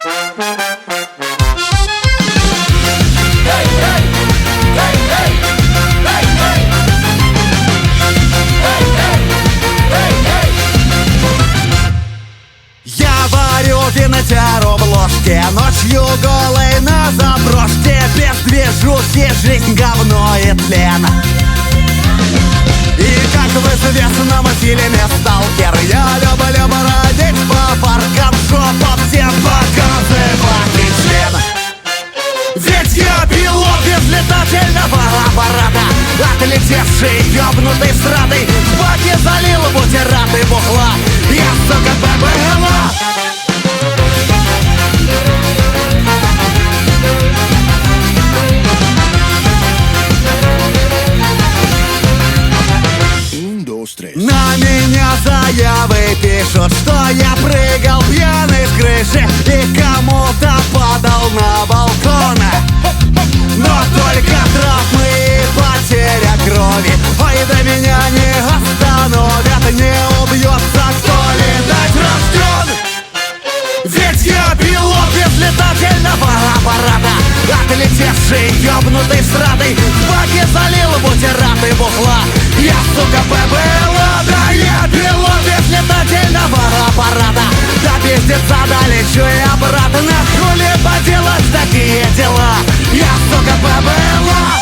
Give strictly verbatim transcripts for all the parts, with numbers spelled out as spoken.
Я варю винотяру в ложке, ночью голой на заброшке. Без движухи жизнь говно и тлен. И как в известном фильме «Сталкер», я люблю бродить по паркам, жопа всем показывать и член. Ведь я пилот без летательного аппарата, отлетевший ёбнутой сратой, в баке залил бутераты бухла. Я, сука, ПБЛа. На меня заявы пишут, что я прыгал пьяный с крыши и кому-то падал на балкон. Но только травмы и потеря крови, ой, да меня не остановят, не убьется кто-нибудь рожден. Ведь я пилот без летательного аппарата, отлетевший ёбнутой сратой, в баке залил бутераты бухла. Я, сука, ПБЛа, да я пилот без летательного аппарата. До пиздеца долечу и обратно, хули поделать такие дела. Я, сука, ПБЛа.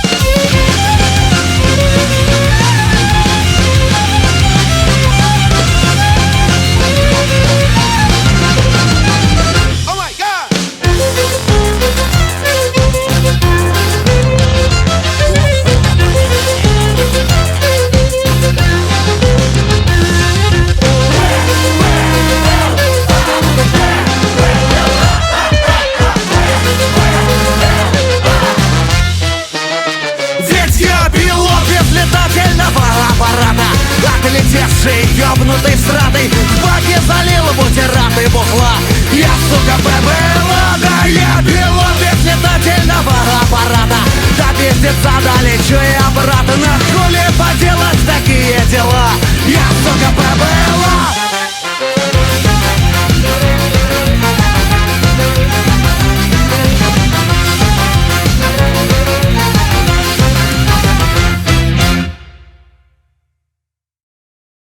Аппарата, отлетевший ёбнутой сратой, в баке залил бутераты бухла. Я, сука, ПБЛа, да я пилот без летательного аппарата. До пиздеца долечу и обратно, хули поделать такие дела. Я, сука, ПБЛа.